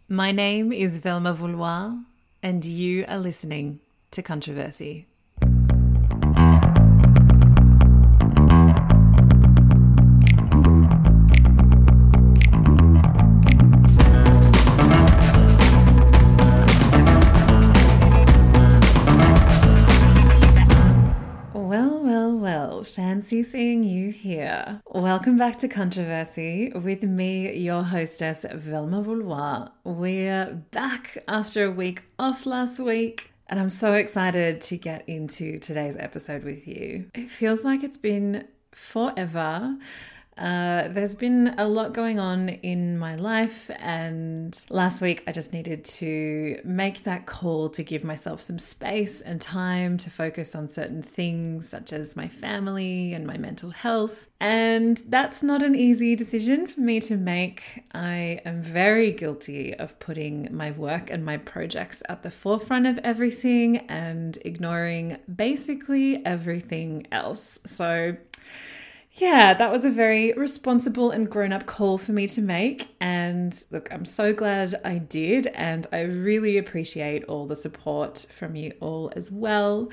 My name is Velma Vouloir, and you are listening to Controversy. Well, fancy seeing you here. Welcome back to Controversy with me, your hostess, Velma Vouloir. We're back after a week off last week, and I'm so excited to get into today's episode with you. It feels like it's been forever. There's been a lot going on in my life, and last week I just needed to make that call to give myself some space and time to focus on certain things such as my family and my mental health. And that's not an easy decision for me to make. I am very guilty of putting my work and my projects at the forefront of everything and ignoring basically everything else. So yeah, that was a very responsible and grown-up call for me to make. And look, I'm so glad I did. And I really appreciate all the support from you all as well.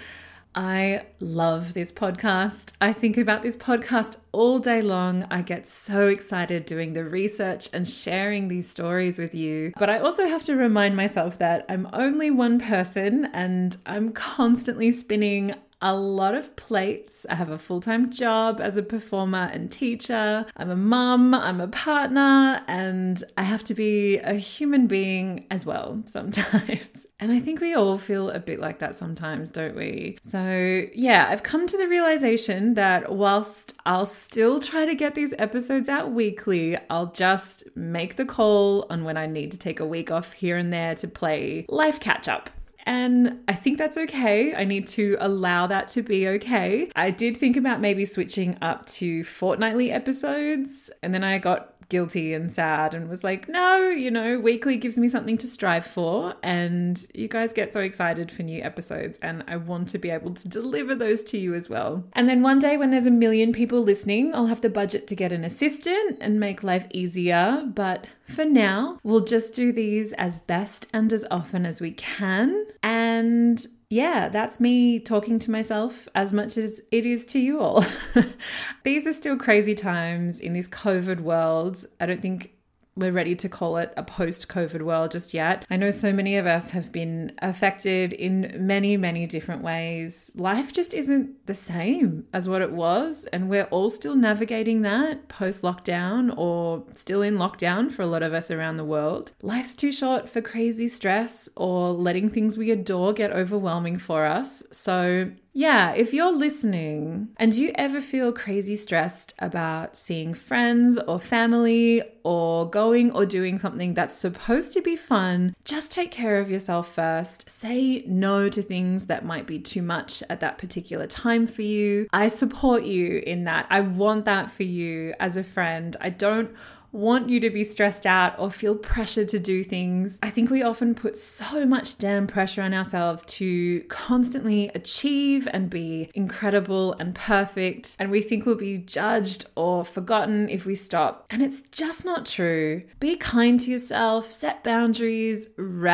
I love this podcast. I think about this podcast all day long. I get so excited doing the research and sharing these stories with you. But I also have to remind myself that I'm only one person and I'm constantly spinning a lot of plates. I have a full-time job as a performer and teacher. I'm a mum, I'm a partner, and I have to be a human being as well sometimes. And I think we all feel a bit like that sometimes, don't we? So yeah, I've come to the realization that whilst I'll still try to get these episodes out weekly, I'll just make the call on when I need to take a week off here and there to play life catch up. And I think that's okay. I need to allow that to be okay. I did think about maybe switching up to fortnightly episodes, and then I got guilty and sad and was like, no, weekly gives me something to strive for, and you guys get so excited for new episodes, and I want to be able to deliver those to you as well. And then one day when there's 1 million people listening, I'll have the budget to get an assistant and make life easier. But for now, we'll just do these as best and as often as we can. And yeah, that's me talking to myself as much as it is to you all. These are still crazy times in this COVID world. I don't think we're ready to call it a post-COVID world just yet. I know so many of us have been affected in many, many different ways. Life just isn't the same as what it was, and we're all still navigating that post-lockdown, or still in lockdown for a lot of us around the world. Life's too short for crazy stress or letting things we adore get overwhelming for us. So yeah, if you're listening and you ever feel crazy stressed about seeing friends or family or going or doing something that's supposed to be fun, just take care of yourself first. Say no to things that might be too much at that particular time for you. I support you in that. I want that for you as a friend. I don't want you to be stressed out or feel pressure to do things. I think we often put so much damn pressure on ourselves to constantly achieve and be incredible and perfect, and we think we'll be judged or forgotten if we stop. And it's just not true. Be kind to yourself, set boundaries,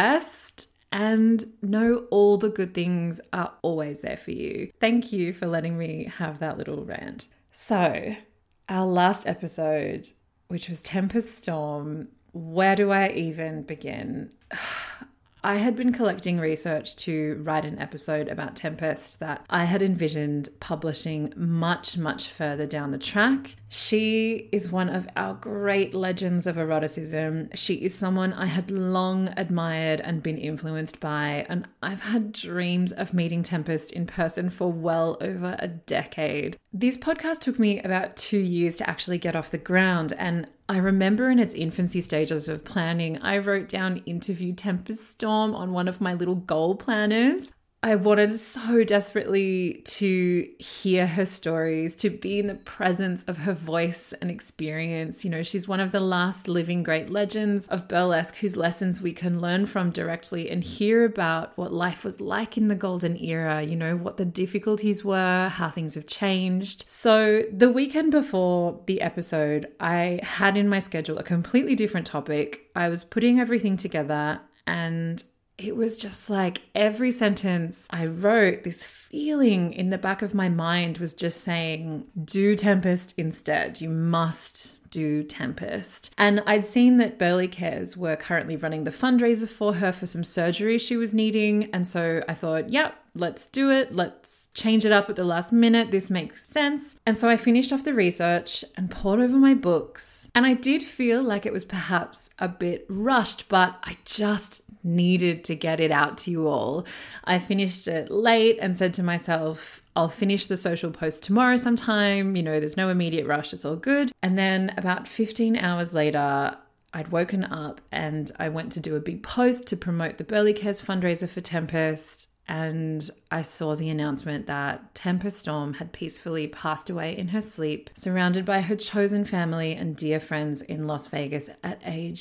rest, and know all the good things are always there for you. Thank you for letting me have that little rant. So, our last episode, which was Tempest Storm, where do I even begin? I had been collecting research to write an episode about Tempest that I had envisioned publishing much, much further down the track. She is one of our great legends of eroticism. She is someone I had long admired and been influenced by, and I've had dreams of meeting Tempest in person for well over a decade. This podcast took me about 2 years to actually get off the ground, and I remember in its infancy stages of planning, I wrote down interview Tempest Storm on one of my little goal planners. I wanted so desperately to hear her stories, to be in the presence of her voice and experience. You know, she's one of the last living great legends of burlesque whose lessons we can learn from directly and hear about what life was like in the golden era, you know, what the difficulties were, how things have changed. So the weekend before the episode, I had in my schedule a completely different topic. I was putting everything together and it was just like every sentence I wrote, this feeling in the back of my mind was just saying, do Tempest instead. You must do Tempest. And I'd seen that Burley Cares were currently running the fundraiser for her for some surgery she was needing. And so I thought, yep, let's do it. Let's change it up at the last minute. This makes sense. And so I finished off the research and pored over my books. And I did feel like it was perhaps a bit rushed, but I just needed to get it out to you all. I finished it late and said to myself, I'll finish the social post tomorrow sometime. You know, there's no immediate rush. It's all good. And then about 15 hours later, I'd woken up and I went to do a big post to promote the Burley Cares fundraiser for Tempest. And I saw the announcement that Tempest Storm had peacefully passed away in her sleep, surrounded by her chosen family and dear friends in Las Vegas at age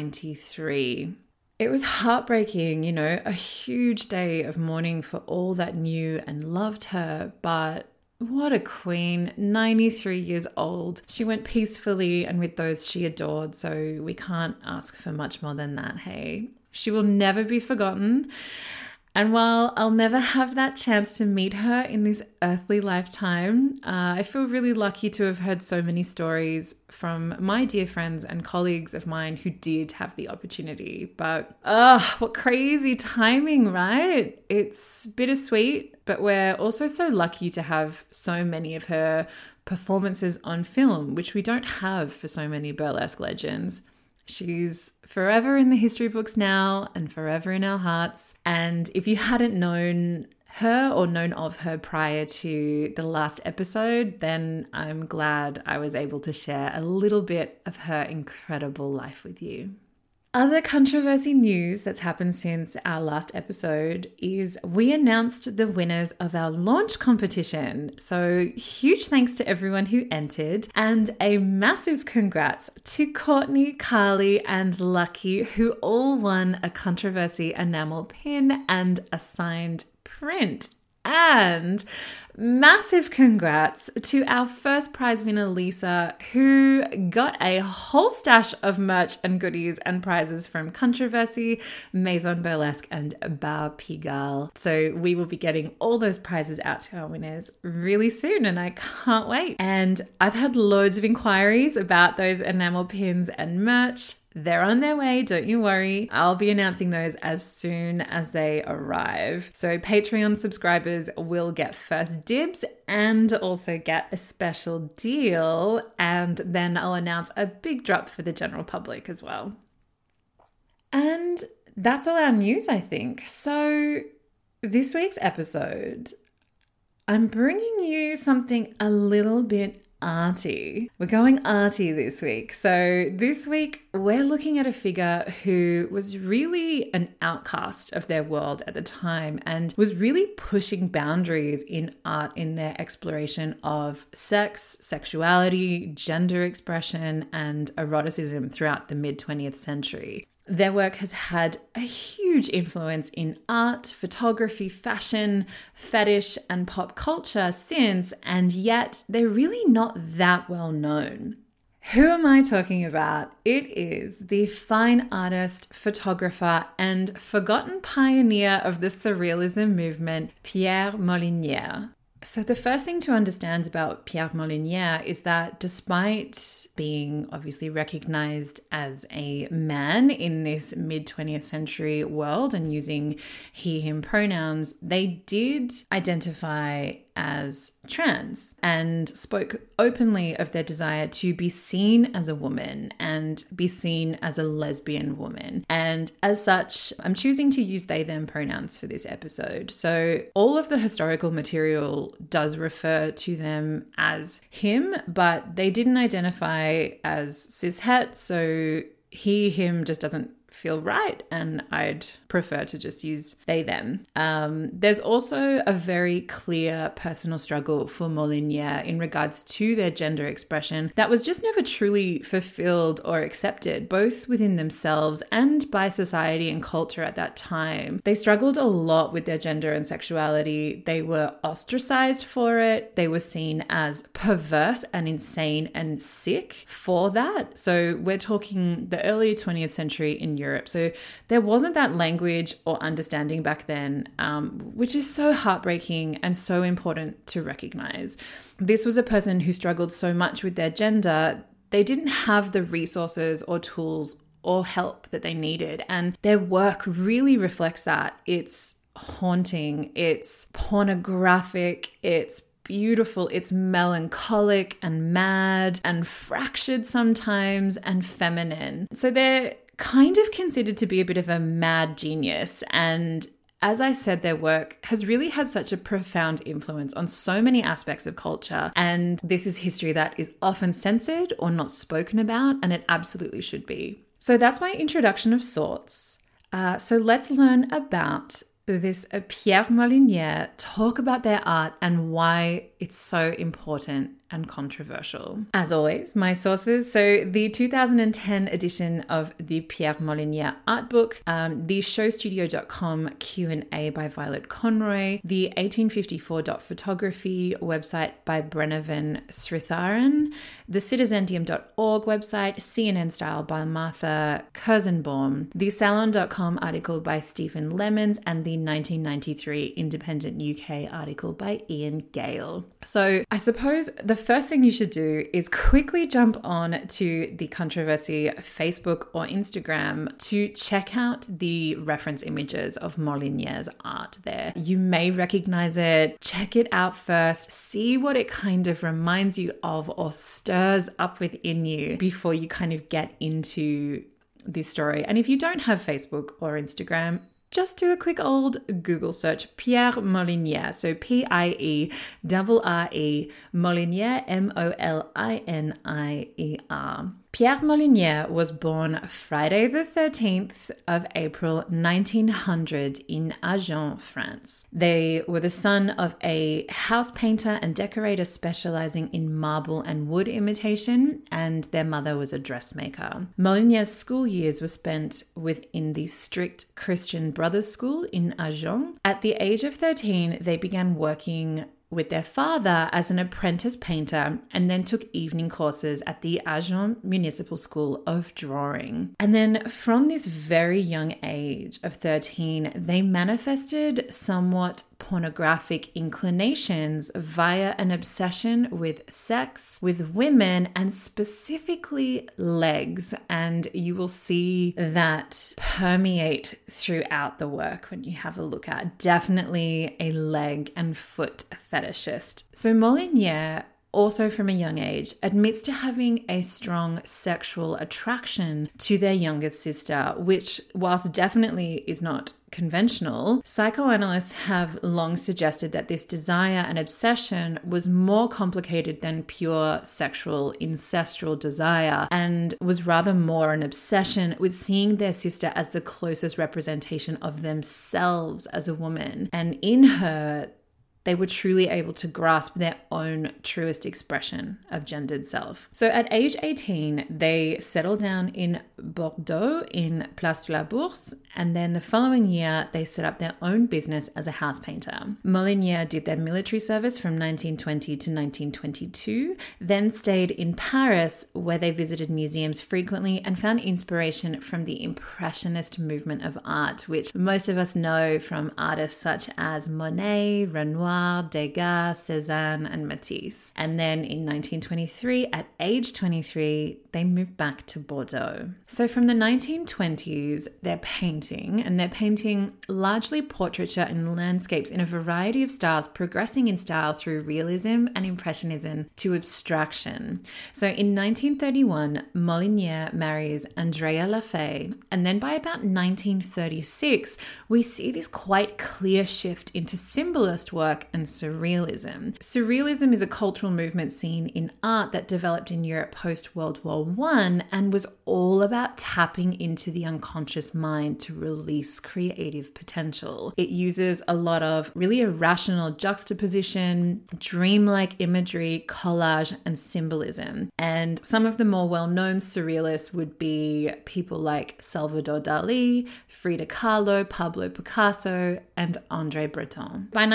93. It was heartbreaking, you know, a huge day of mourning for all that knew and loved her, but what a queen, 93 years old. She went peacefully and with those she adored, so we can't ask for much more than that, hey? She will never be forgotten. And while I'll never have that chance to meet her in this earthly lifetime, I feel really lucky to have heard so many stories from my dear friends and colleagues of mine who did have the opportunity. But, what crazy timing, right? It's bittersweet, but we're also so lucky to have so many of her performances on film, which we don't have for so many burlesque legends. She's forever in the history books now and forever in our hearts. And if you hadn't known her or known of her prior to the last episode, then I'm glad I was able to share a little bit of her incredible life with you. Other controversy news that's happened since our last episode is we announced the winners of our launch competition. So huge thanks to everyone who entered and a massive congrats to Courtney, Carly and Lucky who all won a controversy enamel pin and a signed print. And massive congrats to our first prize winner, Lisa, who got a whole stash of merch and goodies and prizes from Controversy, Maison Burlesque, and Bar Pigalle. So we will be getting all those prizes out to our winners really soon, and I can't wait. And I've had loads of inquiries about those enamel pins and merch. They're on their way, don't you worry. I'll be announcing those as soon as they arrive. So Patreon subscribers will get first dibs and also get a special deal. And then I'll announce a big drop for the general public as well. And that's all our news, I think. So this week's episode, I'm bringing you something a little bit arty. We're going arty this week. So this week we're looking at a figure who was really an outcast of their world at the time and was really pushing boundaries in art in their exploration of sex, sexuality, gender expression, and eroticism throughout the mid-20th century. Their work has had a huge influence in art, photography, fashion, fetish, and pop culture since, and yet they're really not that well known. Who am I talking about? It is the fine artist, photographer, and forgotten pioneer of the Surrealism movement, Pierre Molinière. So the first thing to understand about Pierre Molinière is that despite being obviously recognized as a man in this mid-20th century world and using he, him pronouns, they did identify as trans and spoke openly of their desire to be seen as a woman and be seen as a lesbian woman. And as such, I'm choosing to use they, them pronouns for this episode. So all of the historical material does refer to them as him, but they didn't identify as cishet, so he, him just doesn't feel right, and I'd prefer to just use they, them. There's also a very clear personal struggle for Molinier in regards to their gender expression that was just never truly fulfilled or accepted, both within themselves and by society and culture at that time. They struggled a lot with their gender and sexuality. They were ostracized for it. They were seen as perverse and insane and sick for that. So we're talking the early 20th century in Europe. So there wasn't that language or understanding back then, which is so heartbreaking and so important to recognize. This was a person who struggled so much with their gender. They didn't have the resources or tools or help that they needed. And their work really reflects that. It's haunting, it's pornographic, it's beautiful, it's melancholic and mad and fractured sometimes and feminine. So they're kind of considered to be a bit of a mad genius. And as I said, their work has really had such a profound influence on so many aspects of culture. And this is history that is often censored or not spoken about, and it absolutely should be. So that's my introduction of sorts. So let's learn about this Pierre Molinier, talk about their art and why it's so important and controversial. As always, my sources. So the 2010 edition of the Pierre Molinier art book, the showstudio.com Q&A by Violet Conroy, the 1854.photography website by Brenovan Sritharan, the citizendium.org website, CNN Style by Martha Kurzenbaum, the salon.com article by Stephen Lemons, and the 1993 Independent UK article by Ian Gale. So I suppose the first thing you should do is quickly jump on to the Controversy Facebook or Instagram to check out the reference images of Molinier's art there. You may recognize it. Check it out first. See what it kind of reminds you of or stirs up within you before you kind of get into this story. And if you don't have Facebook or Instagram, just do a quick old Google search, Pierre Molinier. So Pierre Molinier, Molinier. Pierre Molinier was born Friday the 13th of April 1900 in Agen, France. They were the son of a house painter and decorator specializing in marble and wood imitation, and their mother was a dressmaker. Molinier's school years were spent within the strict Christian Brothers School in Agen. At the age of 13, they began working with their father as an apprentice painter and then took evening courses at the Agen Municipal School of Drawing. And then from this very young age of 13, they manifested somewhat pornographic inclinations via an obsession with sex, with women, and specifically legs. And you will see that permeate throughout the work when you have a look at. Definitely a leg and foot fetishist. So Molinier, also from a young age, admits to having a strong sexual attraction to their younger sister, which, whilst definitely is not conventional, psychoanalysts have long suggested that this desire and obsession was more complicated than pure sexual ancestral desire and was rather more an obsession with seeing their sister as the closest representation of themselves as a woman. And in her, they were truly able to grasp their own truest expression of gendered self. So at age 18, they settled down in Bordeaux in Place de la Bourse, and then the following year, they set up their own business as a house painter. Molinier did their military service from 1920 to 1922, then stayed in Paris, where they visited museums frequently and found inspiration from the Impressionist movement of art, which most of us know from artists such as Monet, Renoir, Degas, Cézanne, and Matisse. And then in 1923, at age 23, they moved back to Bordeaux. So from the 1920s, their painting painting, and they're painting largely portraiture and landscapes in a variety of styles, progressing in style through realism and impressionism to abstraction. So in 1931, Molinier marries Andrea Lafay, and then by about 1936, we see this quite clear shift into symbolist work and surrealism. Surrealism is a cultural movement scene in art that developed in Europe post-World War I and was all about tapping into the unconscious mind to release creative potential. It uses a lot of really irrational juxtaposition, dreamlike imagery, collage, and symbolism. And some of the more well-known surrealists would be people like Salvador Dali, Frida Kahlo, Pablo Picasso, and André Breton. By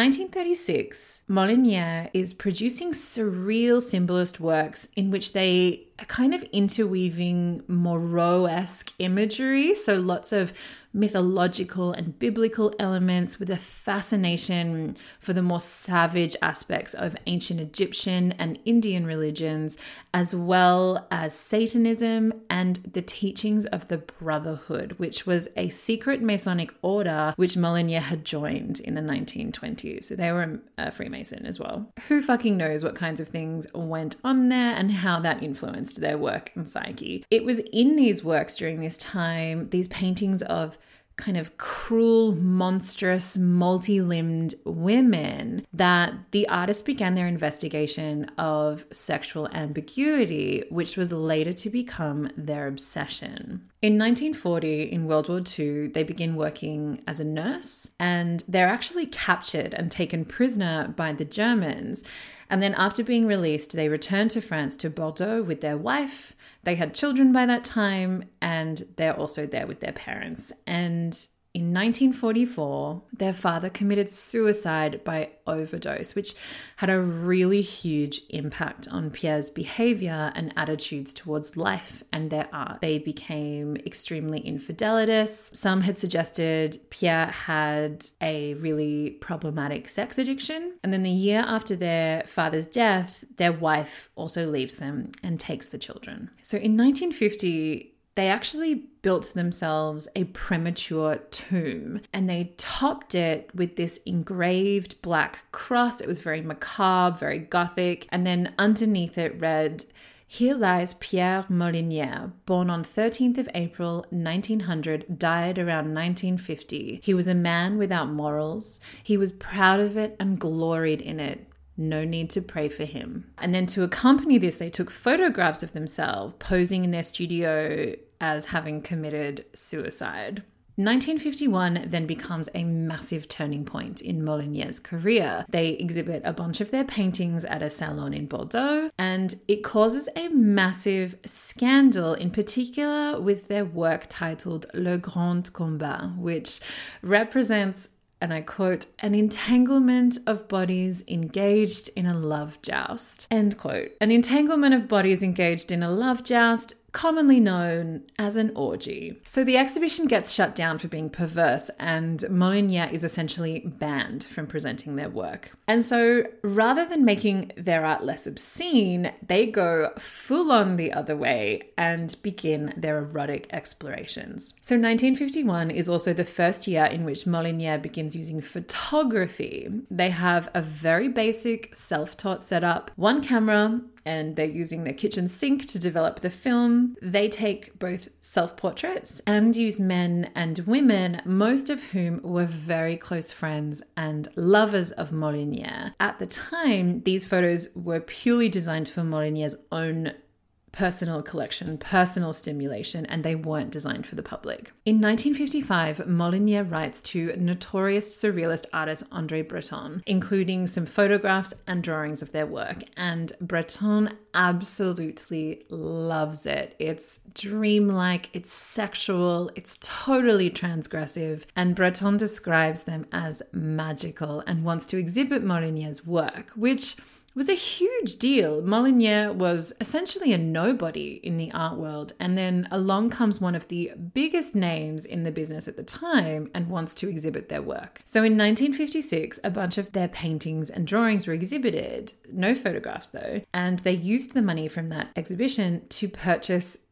1936, Molinier is producing surreal symbolist works in which they are kind of interweaving Moreau-esque imagery, so lots of mythological and biblical elements with a fascination for the more savage aspects of ancient Egyptian and Indian religions, as well as Satanism and the teachings of the Brotherhood, which was a secret Masonic order which Molinier had joined in the 1920s. So they were a Freemason as well. Who fucking knows what kinds of things went on there and how that influenced their work and psyche. It was in these works during this time, these paintings of kind of cruel, monstrous, multi-limbed women, that the artists began their investigation of sexual ambiguity, which was later to become their obsession. In 1940, in World War II, they begin working as a nurse, and they're actually captured and taken prisoner by the Germans. And then after being released, they returned to France, to Bordeaux, with their wife. They had children by that time, and they're also there with their parents. And in 1944, their father committed suicide by overdose, which had a really huge impact on Pierre's behavior and attitudes towards life and their art. They became extremely infidelitous. Some had suggested Pierre had a really problematic sex addiction. And then the year after their father's death, their wife also leaves them and takes the children. So in 1950, they actually built themselves a premature tomb, and they topped it with this engraved black cross. It was very macabre, very gothic. And then underneath it read, "Here lies Pierre Molinier, born on 13th of April, 1900, died around 1950. He was a man without morals. He was proud of it and gloried in it. No need to pray for him." And then to accompany this, they took photographs of themselves posing in their studio as having committed suicide. 1951 then becomes a massive turning point in Molinier's career. They exhibit a bunch of their paintings at a salon in Bordeaux, and it causes a massive scandal, in particular with their work titled Le Grand Combat, which represents, and I quote, "an entanglement of bodies engaged in a love joust." End quote. An entanglement of bodies engaged in a love joust, commonly known as an orgy. So the exhibition gets shut down for being perverse, and Molinier is essentially banned from presenting their work. And so rather than making their art less obscene, they go full on the other way and begin their erotic explorations. So 1951 is also the first year in which Molinier begins using photography. They have a very basic self-taught setup, one camera, and they're using their kitchen sink to develop the film. They take both self-portraits and use men and women, most of whom were very close friends and lovers of Molinier. At the time, these photos were purely designed for Molinier's own personal collection, personal stimulation, and they weren't designed for the public. In 1955, Molinier writes to notorious surrealist artist André Breton, including some photographs and drawings of their work, and Breton absolutely loves it. It's dreamlike, it's sexual, it's totally transgressive, and Breton describes them as magical and wants to exhibit Molinier's work, which was a huge deal. Molinier was essentially a nobody in the art world, and then along comes one of the biggest names in the business at the time and wants to exhibit their work. So in 1956, a bunch of their paintings and drawings were exhibited, no photographs though, and they used the money from that exhibition to purchase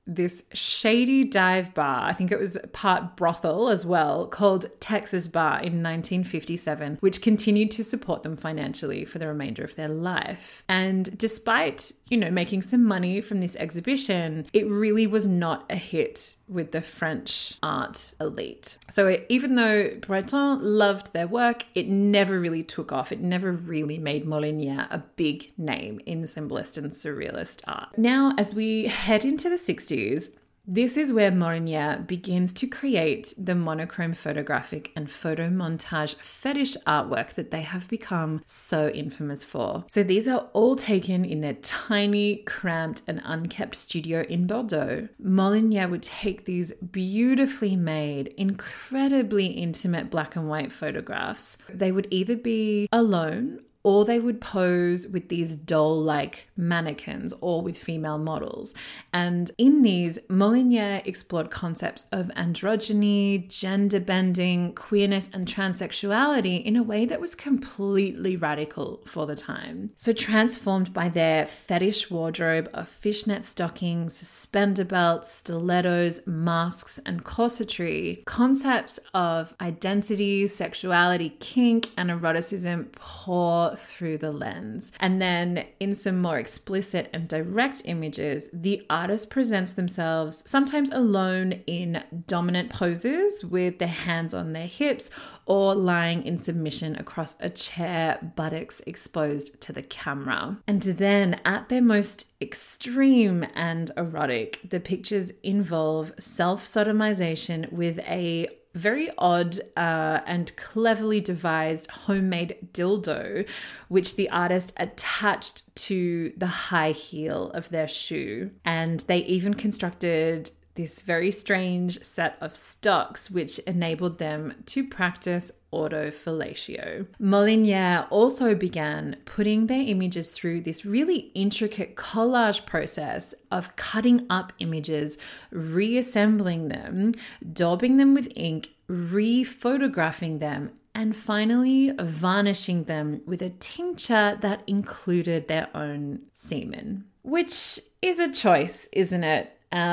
this shady dive bar, I think it was part brothel as well, called Texas Bar in 1957, which continued to support them financially for the remainder of their life. And despite, making some money from this exhibition, it really was not a hit with the French art elite. So even though Breton loved their work, it never really took off. It never really made Molinier a big name in symbolist and surrealist art. Now, as we head into the 60s, this is where Molinier begins to create the monochrome photographic and photo montage fetish artwork that they have become so infamous for. So these are all taken in their tiny, cramped, and unkept studio in Bordeaux. Molinier would take these beautifully made, incredibly intimate black and white photographs. They would either be alone or they would pose with these doll-like mannequins or with female models. And in these, Molinier explored concepts of androgyny, gender bending, queerness, and transsexuality in a way that was completely radical for the time. So transformed by their fetish wardrobe of fishnet stockings, suspender belts, stilettos, masks, and corsetry, concepts of identity, sexuality, kink, and eroticism pour through the lens. And then in some more explicit and direct images, the artist presents themselves sometimes alone in dominant poses with their hands on their hips or lying in submission across a chair, buttocks exposed to the camera. And then at their most extreme and erotic, the pictures involve self-sodomization with a very odd and cleverly devised homemade dildo, which the artist attached to the high heel of their shoe. And they even constructed this very strange set of stocks, which enabled them to practice autofellatio. Molinier also began putting their images through this really intricate collage process of cutting up images, reassembling them, daubing them with ink, re-photographing them, and finally varnishing them with a tincture that included their own semen. Which is a choice, isn't it?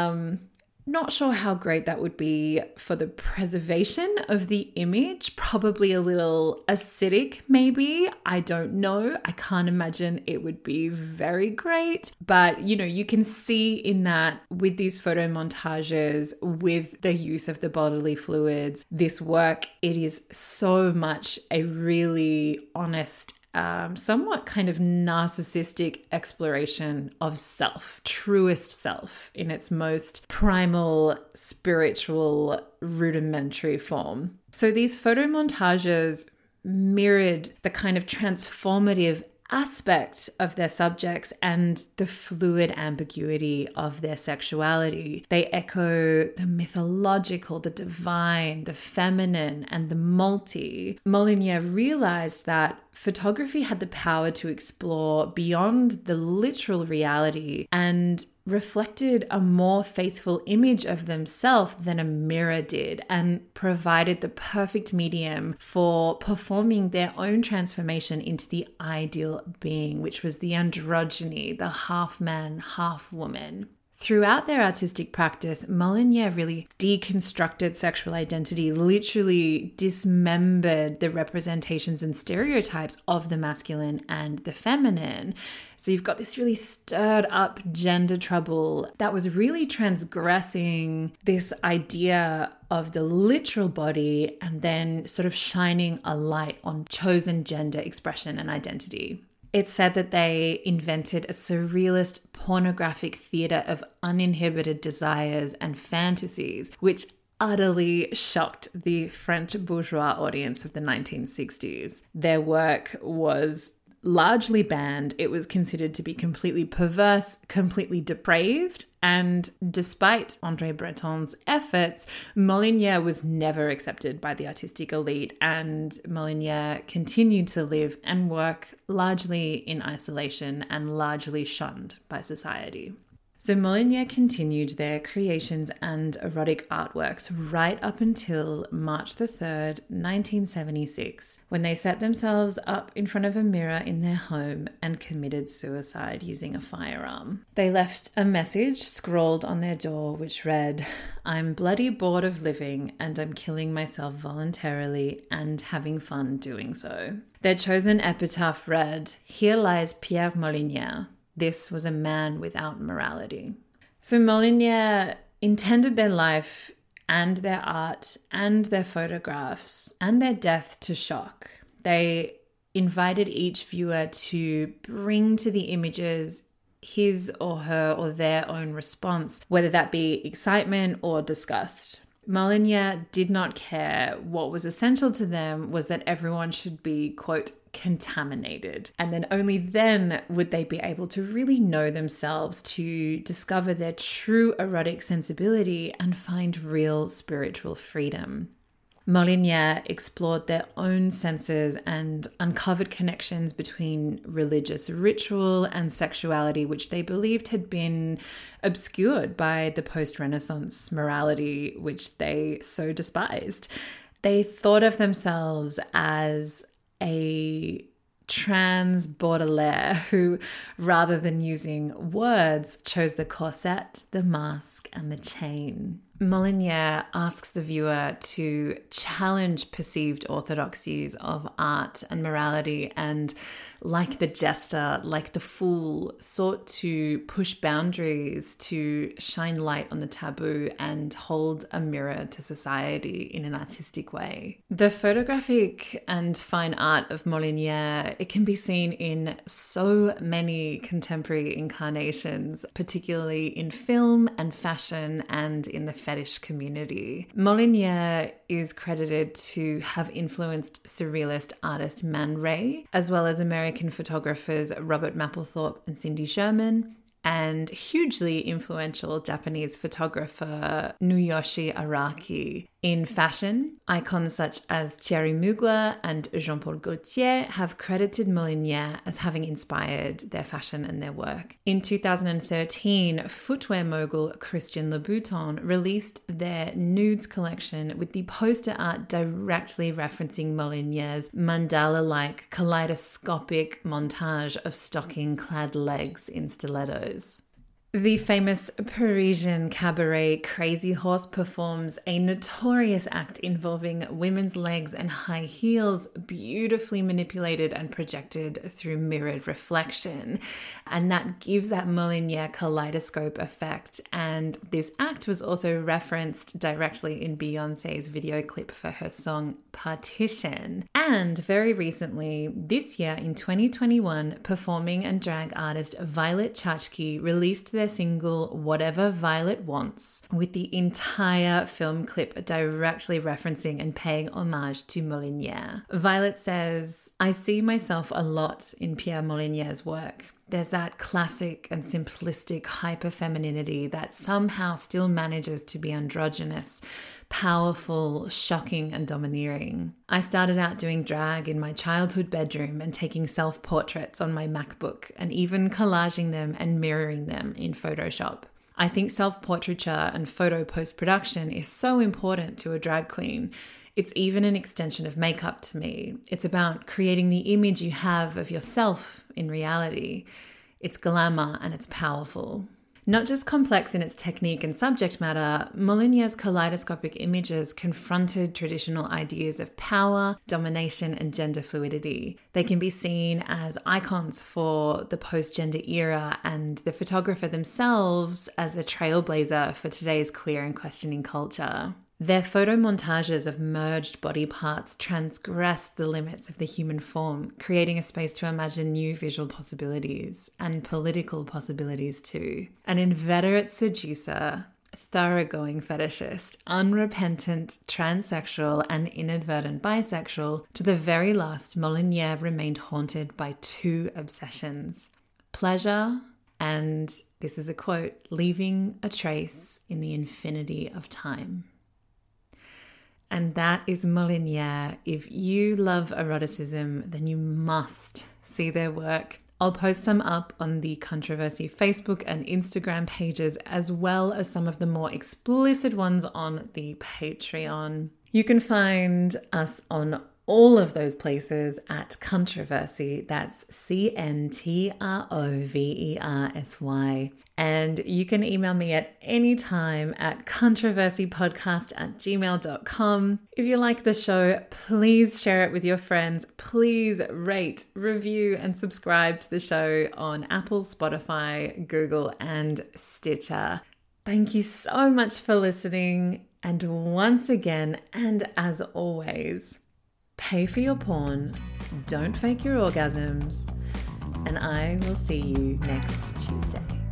Not sure how great that would be for the preservation of the image. Probably a little acidic, maybe. I don't know. I can't imagine it would be very great. But, you can see in that with these photo montages, with the use of the bodily fluids, this work, it is so much a really honest somewhat kind of narcissistic exploration of self, truest self in its most primal, spiritual, rudimentary form. So these photo montages mirrored the kind of transformative aspect of their subjects and the fluid ambiguity of their sexuality. They echo the mythological, the divine, the feminine, and the multi. Molinier realized that photography had the power to explore beyond the literal reality and reflected a more faithful image of themselves than a mirror did, and provided the perfect medium for performing their own transformation into the ideal being, which was the androgyny, the half man, half woman. Throughout their artistic practice, Molinier really deconstructed sexual identity, literally dismembered the representations and stereotypes of the masculine and the feminine. So you've got this really stirred up gender trouble that was really transgressing this idea of the literal body and then sort of shining a light on chosen gender expression and identity. It's said that they invented a surrealist pornographic theater of uninhibited desires and fantasies, which utterly shocked the French bourgeois audience of the 1960s. Their work was largely banned. It was considered to be completely perverse, completely depraved, and despite André Breton's efforts, Molinier was never accepted by the artistic elite, and Molinier continued to live and work largely in isolation and largely shunned by society. So Molyneux continued their creations and erotic artworks right up until March the 3rd, 1976, when they set themselves up in front of a mirror in their home and committed suicide using a firearm. They left a message scrawled on their door which read, "I'm bloody bored of living and I'm killing myself voluntarily and having fun doing so." Their chosen epitaph read, "Here lies Pierre Molyneux. This was a man without morality." So Molyneux intended their life and their art and their photographs and their death to shock. They invited each viewer to bring to the images his or her or their own response, whether that be excitement or disgust. Molyneux did not care. What was essential to them was that everyone should be, quote, contaminated. And then only then would they be able to really know themselves, to discover their true erotic sensibility and find real spiritual freedom. Molyneux explored their own senses and uncovered connections between religious ritual and sexuality, which they believed had been obscured by the post-Renaissance morality, which they so despised. They thought of themselves as a trans Baudelaire who, rather than using words, chose the corset, the mask, and the chain. Molyneux asks the viewer to challenge perceived orthodoxies of art and morality, and like the jester, like the fool, sought to push boundaries, to shine light on the taboo and hold a mirror to society in an artistic way. The photographic and fine art of Molyneux, it can be seen in so many contemporary incarnations, particularly in film and fashion and in the fetish community. Molyneux is credited to have influenced surrealist artist Man Ray, as well as American photographers Robert Mapplethorpe and Cindy Sherman, and hugely influential Japanese photographer Nuyoshi Araki. In fashion, icons such as Thierry Mugler and Jean-Paul Gaultier have credited Molyneux as having inspired their fashion and their work. In 2013, footwear mogul Christian Louboutin released their nudes collection with the poster art directly referencing Molyneux's mandala-like kaleidoscopic montage of stocking-clad legs in stilettos. The famous Parisian cabaret Crazy Horse performs a notorious act involving women's legs and high heels beautifully manipulated and projected through mirrored reflection. And that gives that Molyneux kaleidoscope effect. And this act was also referenced directly in Beyoncé's video clip for her song Partition. And very recently, this year in 2021, performing and drag artist Violet Chachki released their single Whatever Violet Wants, with the entire film clip directly referencing and paying homage to Molyneux. Violet says, "I see myself a lot in Pierre Molyneux's work. There's that classic and simplistic hyper-femininity that somehow still manages to be androgynous, powerful, shocking, and domineering. I started out doing drag in my childhood bedroom and taking self-portraits on my MacBook and even collaging them and mirroring them in Photoshop. I think self-portraiture and photo post-production is so important to a drag queen. It's even an extension of makeup to me. It's about creating the image you have of yourself in reality. It's glamour and it's powerful." Not just complex in its technique and subject matter, Molyneux's kaleidoscopic images confronted traditional ideas of power, domination, and gender fluidity. They can be seen as icons for the post-gender era, and the photographer themselves as a trailblazer for today's queer and questioning culture. Their photo montages of merged body parts transgressed the limits of the human form, creating a space to imagine new visual possibilities and political possibilities too. An inveterate seducer, thoroughgoing fetishist, unrepentant transsexual, and inadvertent bisexual, to the very last, Molyneux remained haunted by two obsessions: pleasure and, this is a quote, leaving a trace in the infinity of time. And that is Molyneux. If you love eroticism, then you must see their work. I'll post some up on the Controversy Facebook and Instagram pages, as well as some of the more explicit ones on the Patreon. You can find us on all of those places at Controversy. That's CNTROVERSY. And you can email me at any time at controversypodcast@gmail.com. If you like the show, please share it with your friends. Please rate, review, and subscribe to the show on Apple, Spotify, Google, and Stitcher. Thank you so much for listening. And once again, and as always, pay for your porn, don't fake your orgasms, and I will see you next Tuesday.